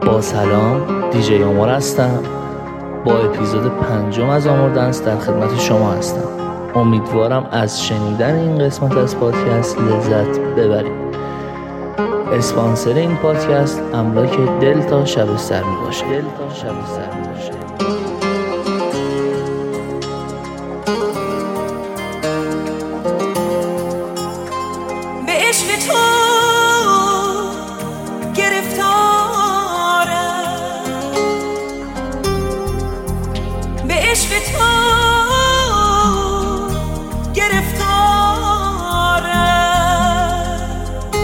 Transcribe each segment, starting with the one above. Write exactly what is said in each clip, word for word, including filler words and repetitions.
با سلام، دیجی عمر هستم. با اپیزود پنجم از آمور دنس در خدمت شما هستم. امیدوارم از شنیدن این قسمت از پادکست لذت ببرید. اسپانسر این پادکست املاک دلتا شبستر می باشه. دلتا شبستر می باشه. به عشق تو گرفتارم، به عشق تو گرفتارم،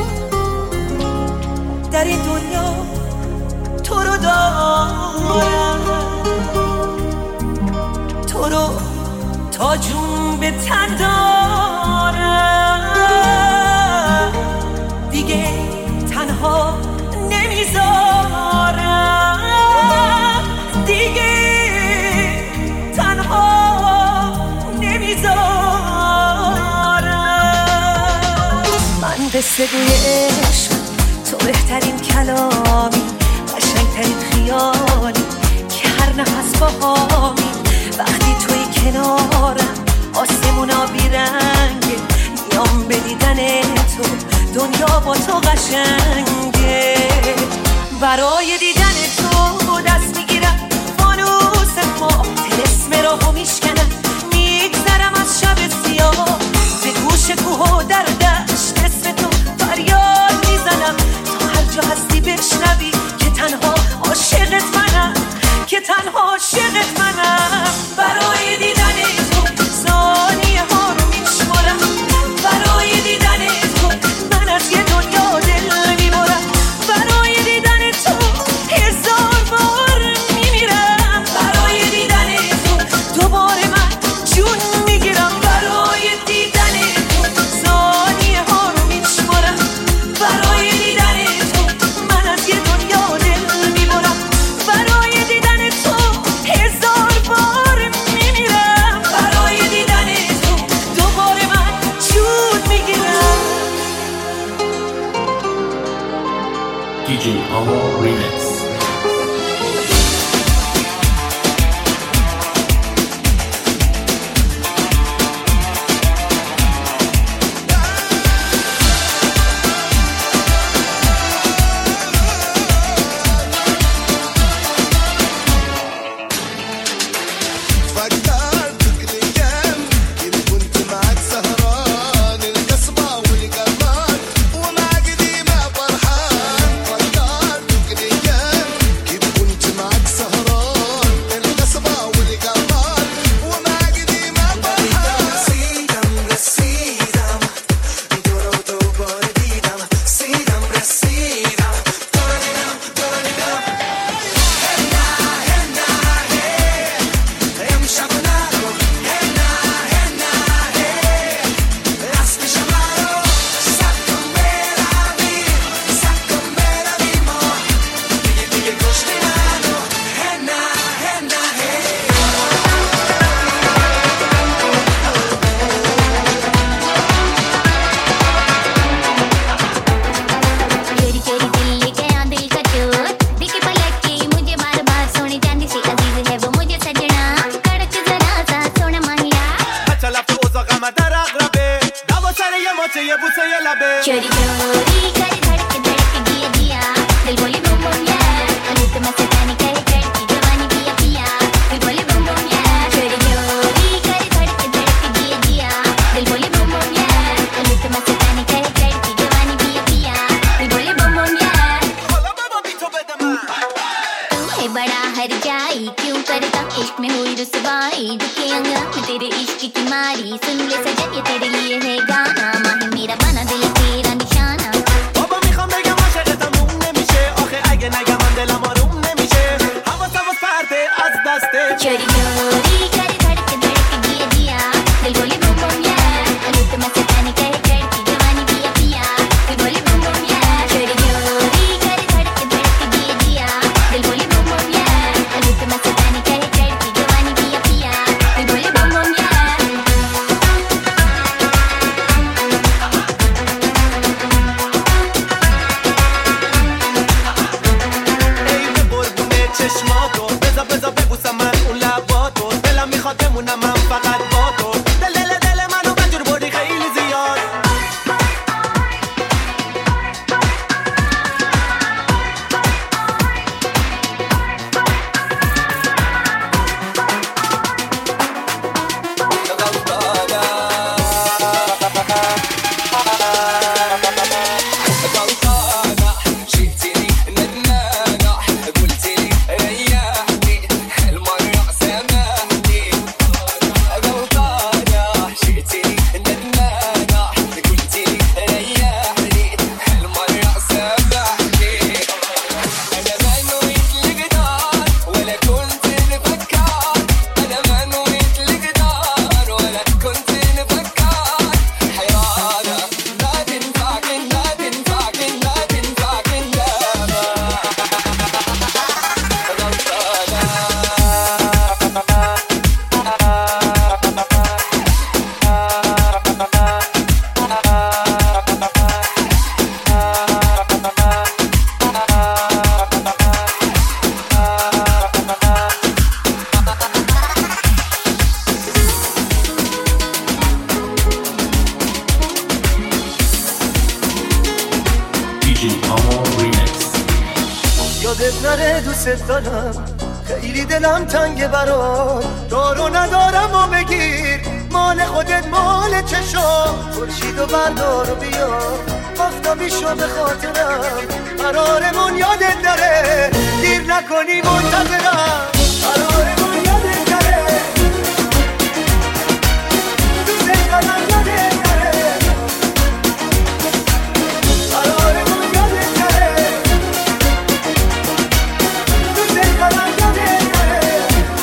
در این دنیا تو رو دارم، تو رو تا جون به تن دارم، دیگه تنها نمیذارم، دیگه تنها نمیذارم. من قصه گوی عشق، تو بهترین کلامی، قشنگترین خیالی که هر نفس باهامی. وقتی توی کنارم آسمونا بیرنگه، میام به دیدن تو، دنیا با تو قشنگه. برای دیدن تو دست میگیرم فانوس ما، طلسم راهو میشکنم، میگذرم از شب سیاه، به گوش کوه و در دشت اسم تو فریاد میزنم، تا هر جا هستی بشنوی که تنها عاشقت منم، که تنها عاشقت منم. برای دیدن تو ثانیه ها رو میشمارم، برای دیدن تو من از یه دنیا دل میبرم، برای دیدن تو هزار بار میمیرم، برای دیدن تو دوباره من جون میگیرم، برای دیدن تو ثانیه ها رو میشمارم، برای دیدن تو من از یه دنیا دل میبرم، برای دیدن تو هزار بار میمیرم، برای دیدن تو دوباره من جون میگیرم. دیجی عمر ریمیکس. یادت نره دوست دارم، خیلی دلم تنگه برات، دارو ندارم و بگیر، مال خودت مال چشام، خورشید و بردار و بیا، آفتابی شو به خاطرم، قرارمون یادت نره، دیر نکنی منتظرم، قرارمون یادت نره، دوست دارم یادت نره، قرارمون یادت نره، دوست دارم یادت نره،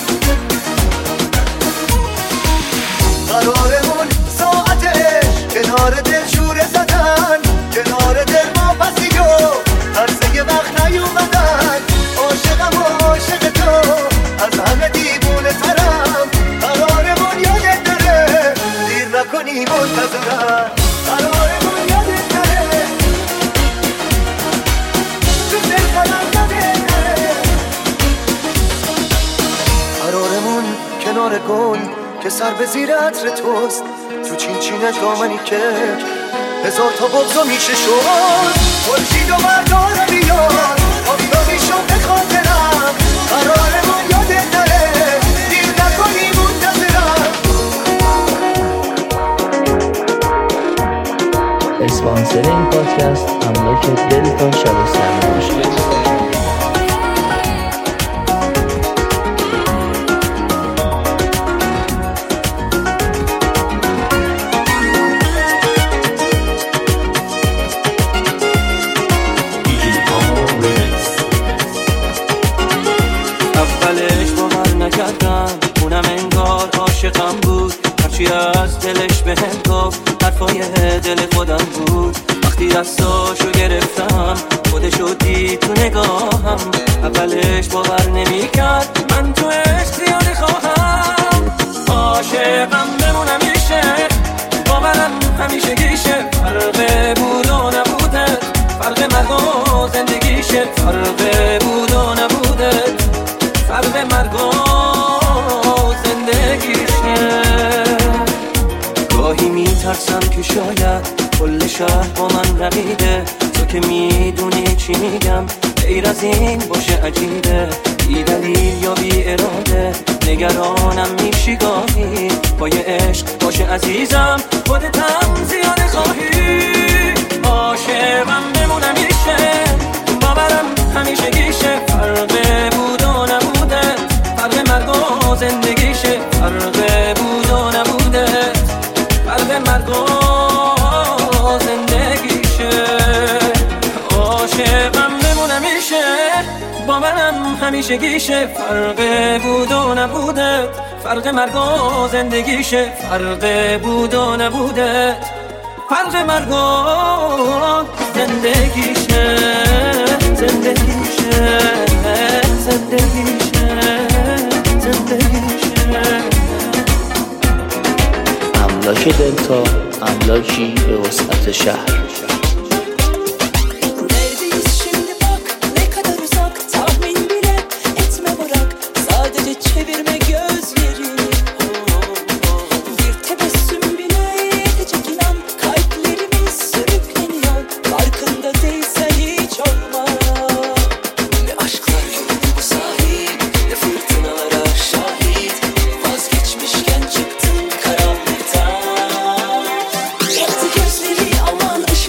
قرارمون ساعتش کنار دل شوره زدن، کنار دل ما پسیو عرضه وقت نیومدن، عاشقم و عاشق تو از همه دیوونه ترم، قرارمون یادت نره، دیر نکنی منتظرم، قرارمون یادت نره، تو دلم یادت نره، قرارمون کنار گل که سر به زیر عطر توست، تو چین چینه دامنی که هزار تا بغضا میشه شد، خورشید و بردار و بیار، آفتابی شو به خاطرم، قرارمون یادت نره، دیر نکنی منتظرم. اسپانسر این پادکست املاک دلتا شب سرمایه. اونم انگار عاشقم بود، هرچی از دلش بهم گفت حرفای دل خودم بود، وقتی دستاشو گرفتم خودشو دید تو نگاهم، اولش باور نمیکرد من تو عشق زیاده خواهم، عاشقم بمونم میشه باورم همیشه گیشه، فرق بود و نبوده، فرق مرگ و زندگیشه، فرق بود و نبوده، فرق مرگ و زندگیشه. گاهی میترسم که شاید کل شهر با من رقیبه، تو که میدونی چی میگم غیر از این باشه عجیبه، بی دلیل یا بی اراده نگرانم میشی گاهی، پای عشق باشه عزیزم خودتم زیاده خواهی، عاشقم بمونم میشه باورم همیشه گیشه، فرق بود و نبوده، فرق مرگ و زندگیشه، فرق بود و نبوده، فرق مرگ و زندگیشه، عاشقم بمونم میشه باورم همیشه گیشه، فرق بود و نبوده، فرق مرگ و زندگیشه، فرق بود و نبوده، فرق مرگ و زندگیشه، زندگیشه، زندگیشه، زندگیشه. املاک دلتا، املاکی به وسعت شهر. Aman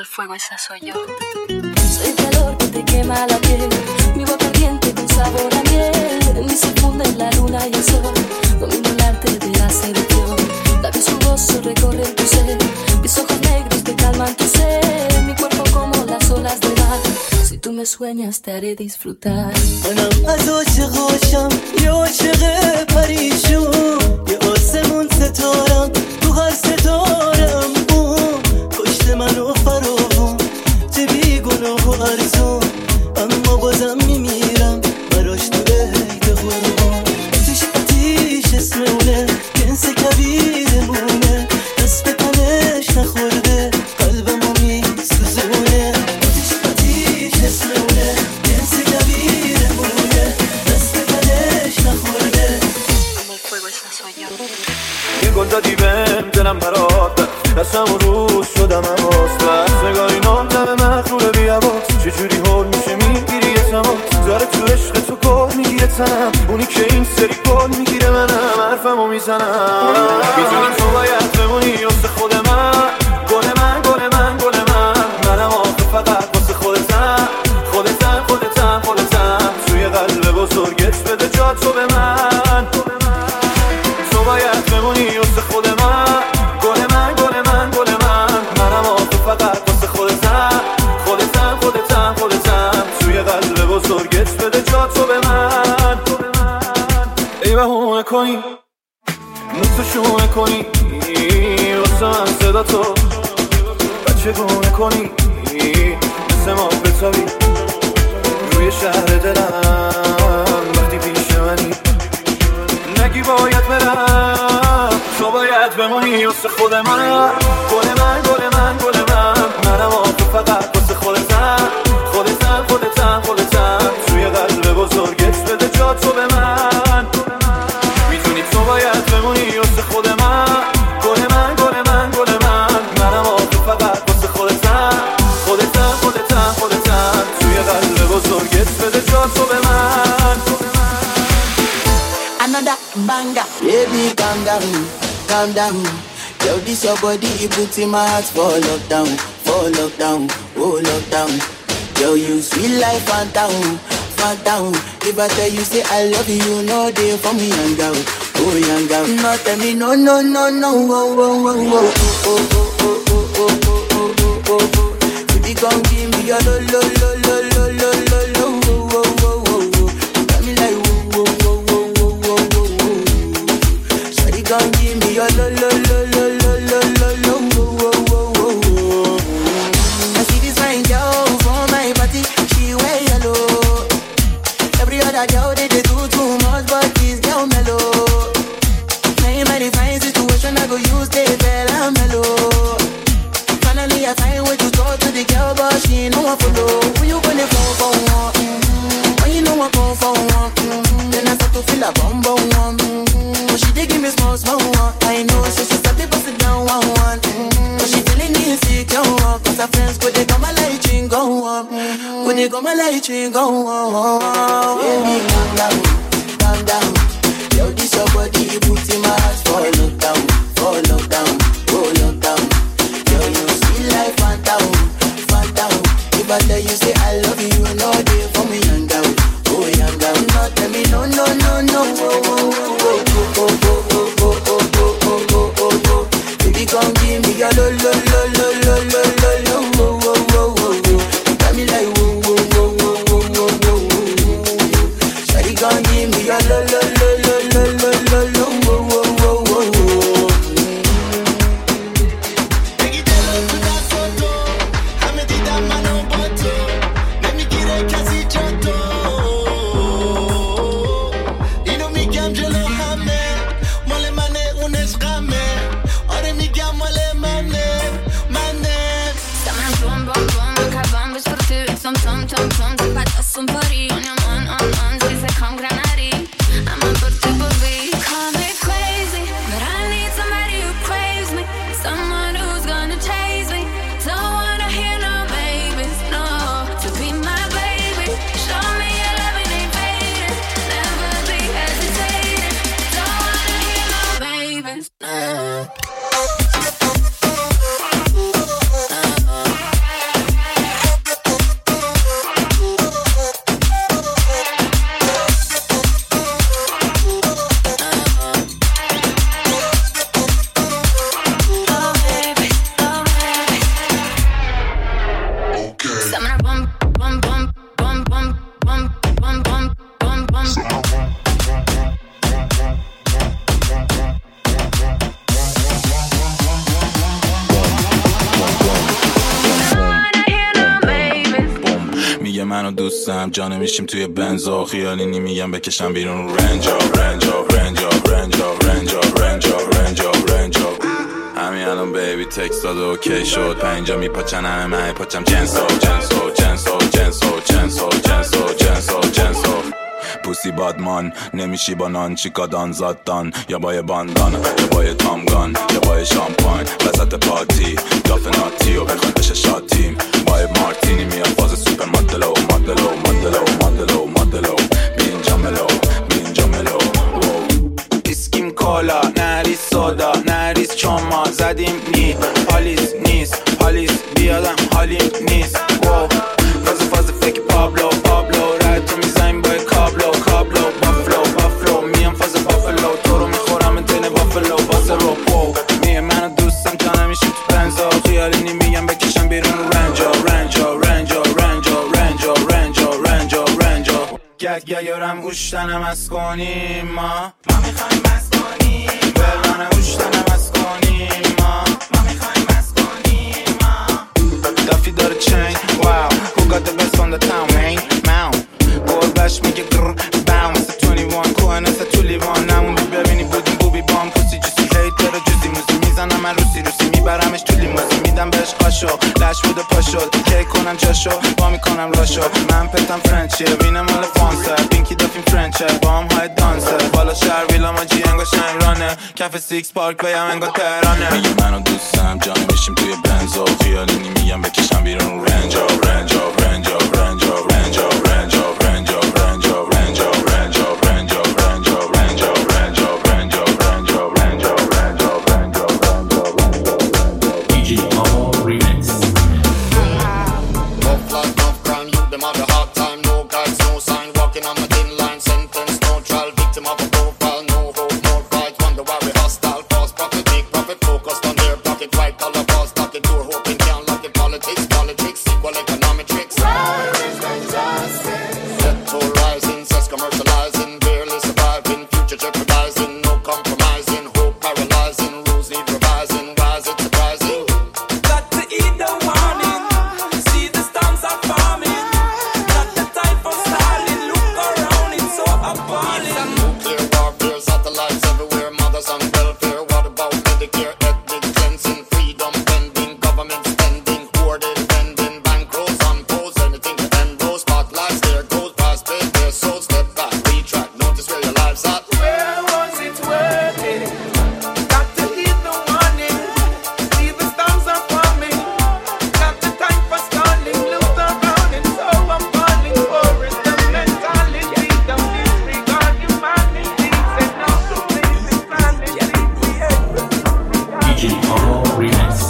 fuego, esa soy yo. Soy el calor que te quema la piel, mi boca ardiente con sabor a miel. En mí se funden la luna y el sol, domino el arte de la seducción. Labios jugosos recorren tu ser, mis ojos negros te calman tu ser. Mi cuerpo como las olas del mar, si tú me sueñas te haré disfrutar. منم از عاشقاشم یه عاشق پریشون، یه آسمون ستارم تو هر ستارم اون کشت منو فراوون، چه بیگناه و ارزون اما بازم میمیرم براش تو عید قربون. توش آتیش اسم اونه جنس کبیرمونه، دست به تنش نخورده قلبمو میسوزونه. توش آتیش اسم اونه جنس کبیرمونه، دست به تنش نخورده. Como el fuego, esa soy yo. یه گل دادی بهم دلم برات دستم و روز شدم هواست بس نگاهی نام دم مخلوق بیابات چجوری حال میشه میگیری یه تمات داره تو عشق تو کار میگیره تنم اونی که این سری کار میگیره منم حرفمو میزنم. میدونی تو باید بمونی واسه خود من، گل من گل من گل من منم آخه فقط واسه خودتم خودتم خودتم خودتم توی قلب بزرگت بده جا تو به من. تو باید بمونی واسه خود من، گل من گل من گل من منم آخه فقط واسه خودتم خودتم خودتم خودتم توی قلب بزرگت بده جا تو به من. ای بهونه کنی نوتو شونه کنی واسه من صدا تو بچه گونه کنی مثل ما بتابی روی شهر دلم وقتی پیش منی نگی باید برم. تو باید بمونی واسه خود من، گل من گل من گل من منم آخه فقط واسه خودتم خودتم خودتم خودتم توی قلب بزرگت بده جا تو به من. میدونی تو باید بمونی واسه خود من، گل من گل من گل من منم آخه فقط واسه خودتم خودتم خودتم خودتم توی قلب بزرگت بده جا تو به من. Another banger. Baby, calm down, calm down. Yo, this your body, it puts in my heart for lockdown, for lockdown, oh lockdown. Yo, you sweet life, phantom, phantom. If I tell you say I love you, no day for me, young girl, oh young girl. No tell me no, no, no, no, oh, oh, oh, oh, oh, oh, oh, oh, oh, oh, oh, oh, oh. Baby, come give me your lo, lo, lo, lo, lo, lo, lo, lo, oh, oh, oh, oh, oh. Got me like oh, oh, oh. Gon' give me your lo lo lo lo lo lo lo lo wo wo wo wo. I see this fine girl for my party, she wear yellow. Every other girl they dey do too much, but this girl mellow. Now in my fine situation, I go use the tell her mellow. Finally I find way to talk to the girl, but she ain't no one follow. Who you gonna phone for one? When you know I phone for one, then I start to feel a bum bum one. She dey give me small small one. I know she she start to bust it down one one. Mm-hmm. But she feeling insecure one. Cause her friends go they come a light ring go on. Mm-hmm. Go they come a light ring go on. Baby calm down, calm down. Yo this your body you put in my heart for lockdown, for lockdown, for lockdown. Yo you sweet life phantom, phantom. If I tell you say I love you, no day for me young girl, oh young girl. No tell me no no no no. Oh, oh, oh, oh. Oh, oh, oh, oh, oh, oh, oh, oh, oh, oh. Baby, come give me your lo, lo, lo, lo, lo, lo, lo, lo, oh, oh, oh, oh, oh. You got me like whoa, whoa, whoa, whoa, whoa, whoa, whoa. Shawty, come give me your lo, lo, lo, lo, lo, lo, lo, lo, oh, oh, oh, oh, oh. Take it down to that photo. I me did that man on photo. Let me منو دوستم جا نمیشیم توی بنزا خیالی نمیگم بکشم بیرون رنجا رنجا رنجا رنجا رنجا رنجا رنجا رنجا همین الان بیبی تکست داده اوکی شد پنجا میپاچن همه من پاچم جنسو جنسو جنسو جنسو جنسو جنسو جنسو جنسو پوسی بادمان نمیشی با نان چیکادان زادان یا بای باندان یا بای تامگان یا بای شامپاین وسط پاتی داف ناتی و بخواد بشه شاتیم بای مارتینی میاد فاز سوپر مدلو مدلو مدلو مدلو مدلو بی اینجا ملو بی اینجا ملو اسکیم کالا نریز سودا نریز چون ما زدیم نی حالیز نیست حالیز بیادم حالیم نیست فاز فاز فکر پابلو پابلو رای تو میزنیم بای کابلو کابلو بافلو بافلو میام فاز بافلو تو رو میخورم انتین بافلو باز رو پو میه منو دوستم جا نمیشیم تو بنزا خیالی نمیگم بکشم بیرون رنجا رنجا رنجا رنجا رنجا رنجا رنجا رنجا گگ گیارم گوشتنم از کنیم ما ما میخوایم از کنیم بلانه گوشتنم از کنیم ما ما میخوایم از کنیم ما دافی داره چین واو who got the best on the town man ماو گربش میگه گر باو مثل توانی وان کوه نسه تو لیوان نموندی ببینی بودیم بوبی بام پوسی جوسی هیتر جوزی موزی میزنم من روسی روسی میبرمش تو لیموزی میدم بهش قاشو لش بوده پاشد کی کنم جاشو با میکنم راشو من پتم فرنچیه وینم مال فانسه پینکی دافیم فرنچه با هم های دانسه بالا شهر ویلا ما جی انگا شنگرانه کف سیکس پارک بیم انگا تهرانه میگه منو دوستم جا نمیشیم توی بنزا خیالی نمیگم بکشم بیرون رنجا رنجا رنجا رنجا رنجا رنجا رنجا رنجا رنجا رنجا رنجا رنجا رنجا رنجا رنجا رنجا رنجا رنجا رنجا دیجی آما ریمیکس Tough life, tough crime, you them have a hard time. No guides, no sign, walking on my thin line. Sentence, no trial, victim of a profile. No hope, no fight, wonder why we hostile. False profit, make profit, focused on their pocket. White collar, false pocket, door hoping, can't lock it. Politics, politics, equal econometrics. Set to rising, says commercializing. Barely surviving, future jeopardizing. No compromising, hope paralyzing. Rules need revising, why is it surprising? Got to eat the warning. See the storms are forming. Not the time for stalling. Look around, it's so appalling. Nuclear warfare, satellites everywhere, mothers on welfare. What about Medicare, ethnic cleansing, freedom pending, government spending, hoarded vending, bankrolls on pose, anything to end those spotlights. There goes past paid, their souls step back, retract, notice where your lives at. Where was it worth it? Got to heed the warning. See the storms are forming. Not the time for stalling. Look around, it's so appalling. Forest and mentality, don't disregard humanity. Say no to basic planning. دیجی آما ریمیکس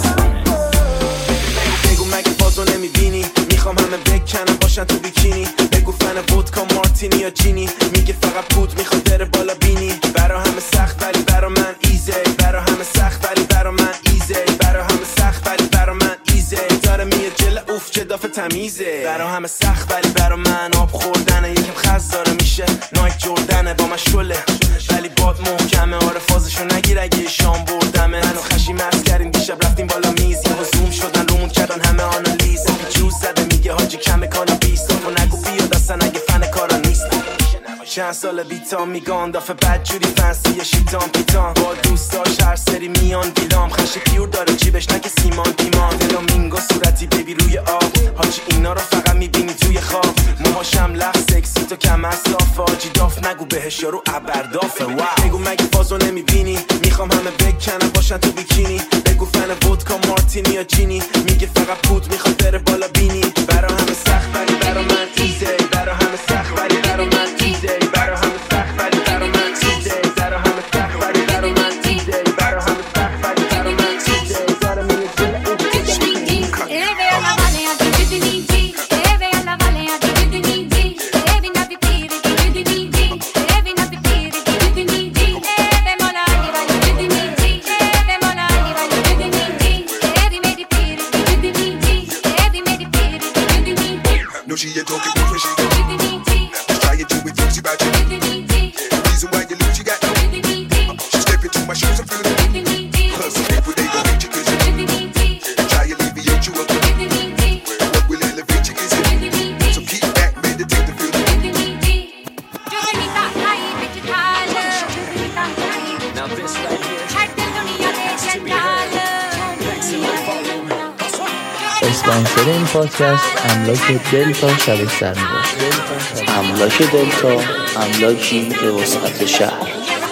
بگو مگه بازو نمیبینی میخوام همه بکنم باشن تو بیکینی بگو فن ودکا مارتینی یا جینی میگه فقط پود میخواد بره بالا بینی برا همه سخت ولی برا من ایزی برا همه سخت ولی برا من ایزی برا همه سخت ولی برا من ایزی داره میاد جل اوف چه دافه تمیزه برا همه سخت ولی برا من آب خوردنه یکم خز داره میشه نایک جردنه با من شله ولی باد محکمه آره فازشو نگیر اگه شام بردمه منو خشی مست کردیم دیشب رفتیم بالا میز یهو زوم شدن رومون کردن همه آنالیز جوز زده میگه حاجی کمه کالا بیست و نگو بیاد اصلا اگه فن کارا نیست چند سال بیتام میگان دافه بد جوری فنسی شیطان پیتان با دوستاش هر سری میان دیلام خش پیور داره جیبش نگه سیمان پیمان فلامینگو صورتی بیبی روی آب حاجی اینا رو فقط میبینی توی خواب موهاشم لخ سکسی تو کم اصافه حاجی داف نگو بهش یارو ابردافه بگو مگه فازو نمیبینی میخوام همه بکنم باشن تو بیکینی بگو فن ودکا مارتینی یا جینی میگه فقط پود میخواد بره بالا بینی برا همه سخت ولی برا من ایزی برا همه سخت ولی برا من ایزی برا همه سخت ولی برا من ایزی برا همه سخت ولی برا من ایزی برا همه سخت ولی برا من ایزی داره میره جل Eve alla valle a di di di di Eve alla valle a di di di di Eve na di piri di di di di Eve na di piri di di di di Eve mola di va di di di di Eve mola di va di di di di Eve me di piri di di di di Eve me di piri di di di di No, she ain't talking good when she go. Just try it, do it, easy about you. The reason why you lose, you got no. She step into my shoes and feel it. Cause some people, they gon' hate you cause you try to alleviate you up. What will elevate you is it? So keep back اسپانسر این پادکست املاک دلتا شبستر میباشد. املاک دلتا، املاکی به وسعت شهر.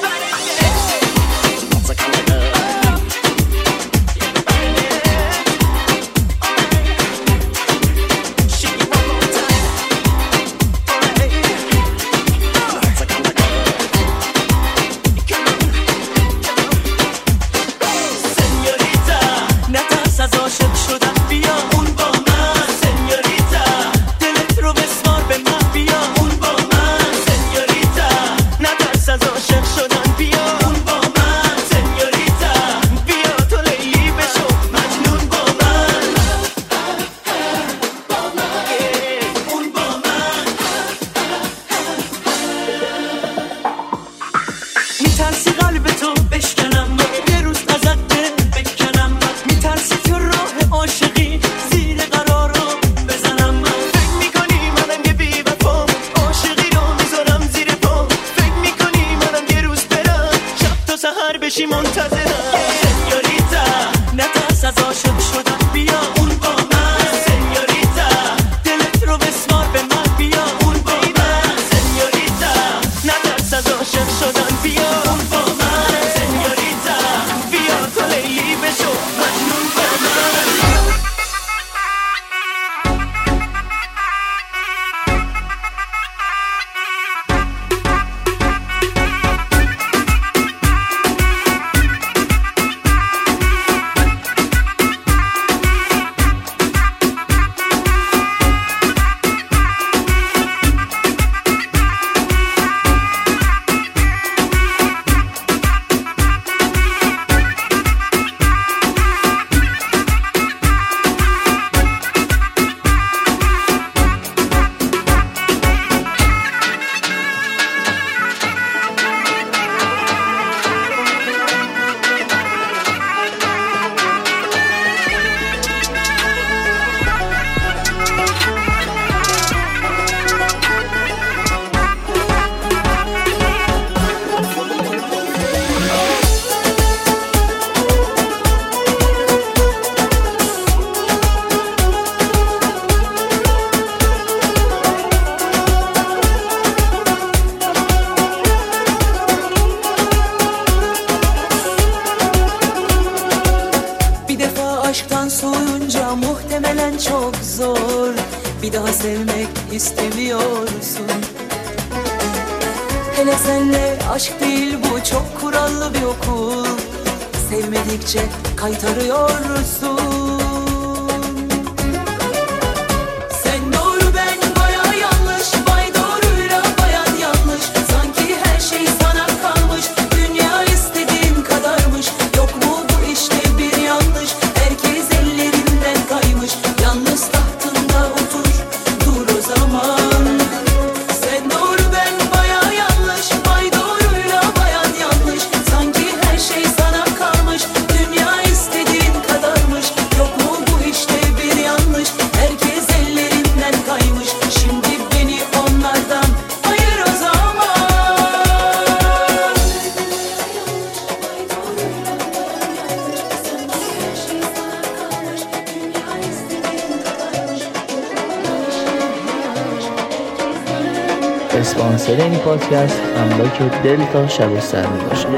اسپانسر این پادکست املاک دلتا شبستر میباشه.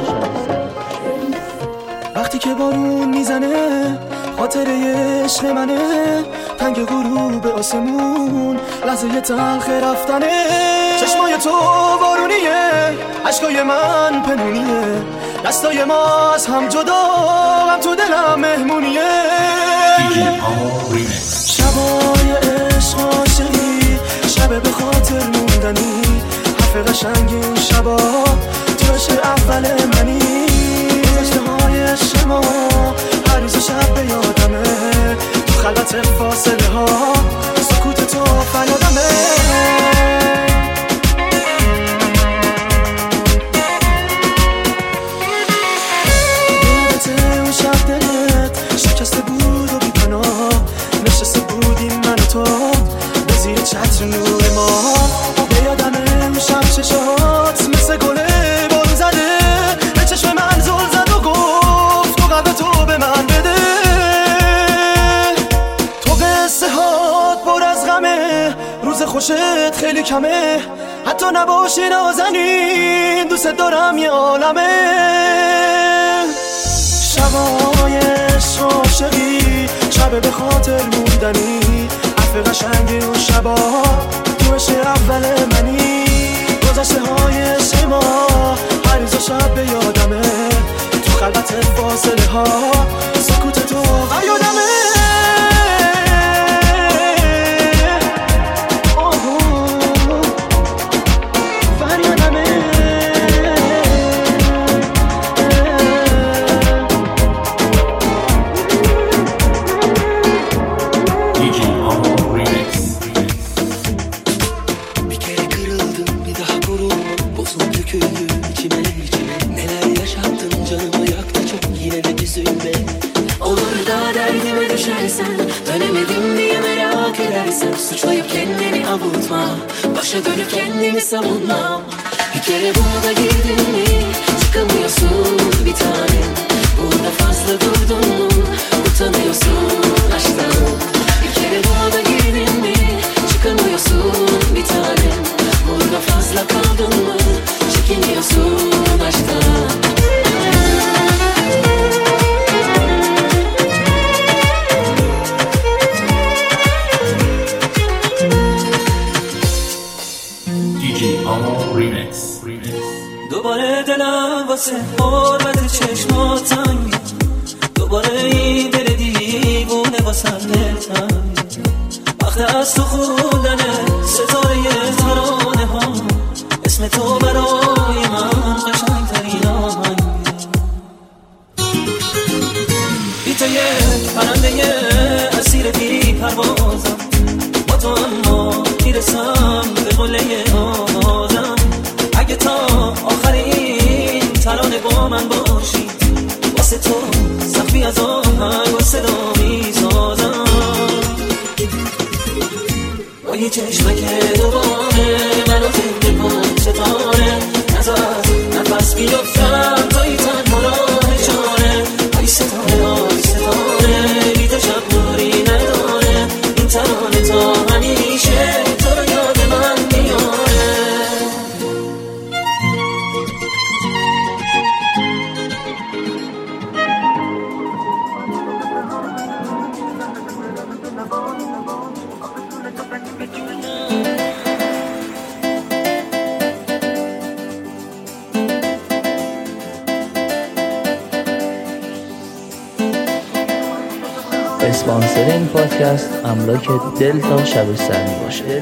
وقتی که بارون میزنه خاطره عشق منه، تنگ غروب آسمون لحظه تلخ رفتنه، چشمای تو بارونیه، عشقای من پنونیه، دستای ما از هم جدا، هم تو دلم مهمونیه. شبای عشق عاشقی، شب به خاطر موندنی، حرف قشنگ این شبا تو عشق اول منی، گذشته های عشق ما هر روز شب به یادمه، تو خلوت فاصله ها سکوت تو فریادمه. یادت اون شب دلت شکسته بود و بی‌پناه، نشسته بودیم من و تو به زیر چتر نور ما، به یادمه اون شب چشات مثل گله بارون زده، به چشم من زل زد و گفت تو قلب تو به من بده، خوشت خیلی کمه، حتی نباشی نازنین، دوست دارم یه عالمه. شبای عشق عاشقی، شب به خاطر موندنی، حرف قشنگی اون شبا تو عشق اول منی. گذشته های عشق ما هر روز و شب به یادمه، تو خلوت فاصله ها سکوت تو قیادمه. Dönemedim diye merak edersen, suçlayıp kendini avutma, başa dönüp kendimi savunmam. Bir kere buna girdin mi çıkamıyorsun bir tanem. Burada fazla durdun mu utanıyorsun aşktan. Bir kere buna girdin mi çıkamıyorsun bir tanem. Burada fazla kaldın mı çekiniyorsun aşktan. دوباره دلم واسه حرمت چشمات تنگه، دوباره این دل دیوونه واسه دلتنگه. وقت از تو خوندن ستاره ترانه ها، اسم تو برای من قشنگ ترین آهنگه. بی تو یک پرنده اسیر بی پروازم، با تو اما میرسم به قله آوازم. اگه تا آخرین ترانه با من باشی، واسه تو سخفی از آهنگ و صدا میسازم. با یه چشمک دوباره منو زنده کن ستاره، نزد نفس بیفتم توی تنها راه چاره. آی ستاره آی ستاره بی تو شب نوری نداره، این ترانه تا همیشه تو رو یاد من میاره. اسپانسر این پادکست املاک دلتا شبستری باشه.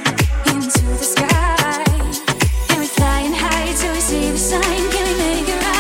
See the sign, can we make it right?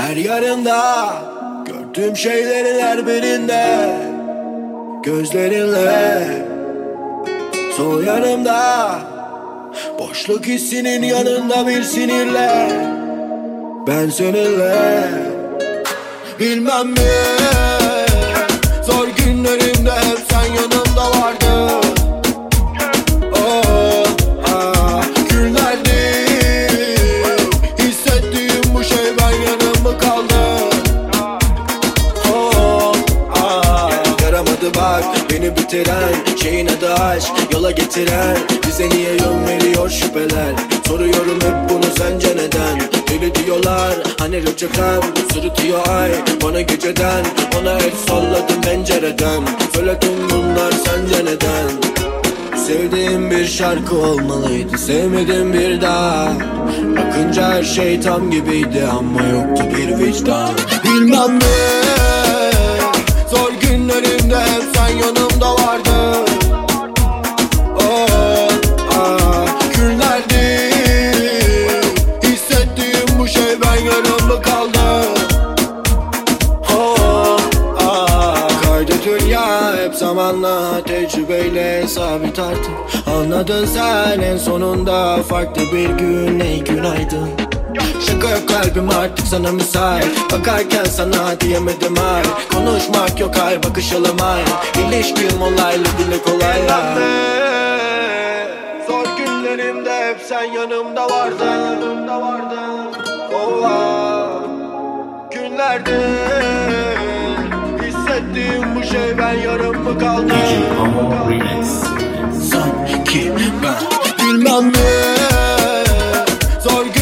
her yanımda. Gördüğüm şeylerin her birinde, gözlerinle sol yanımda. Boşluk hissinin yanında bir sinirle, ben seninle. Bilmem mi, zor günlerimde hep sen yanımda vardın. Oh, ah, günlerdi hissettiğim bu şey, ben yanımda kaldı. Oh, ah, yaramadı bak beni bitiren şeyin adı aşk, yola getiren bize niye yön veriyor şüpheler. Soruyorum hep bunu, sence neden? Deli diyorlar hani Recep'ten, sırıtıyor ay bana geceden. Ona el salladım pencereden, söyledim bunlar sence neden? Sevdiğim bir şarkı olmalıydı, sevmedim bir daha. Bakınca her şey tam gibiydi ama yoktu bir vicdan. Bilmem ne, zor günlerimde hep sen yanımda vardın. Oh, ah, günlerdi hissettiğim bu şey, ben yanımda kaldı. Oh, ah, kaydı dünya hep zamanla, tecrübeyle sabit artık. Anladın sen en sonunda, farklı bir gün, ey günaydın. Şaka yok kalbim artık sana müsait, bakarken sana diyemedim ay. Konuşmak yok ay, bakışalım ay. İlişkim olaylı dile kolayla. Zor günlerimde hep sen yanımda vardın. Oh, ah, günlerde hissettiğim bu şey, ben yarım mı kaldım? Sanki ben bilmem ne, zor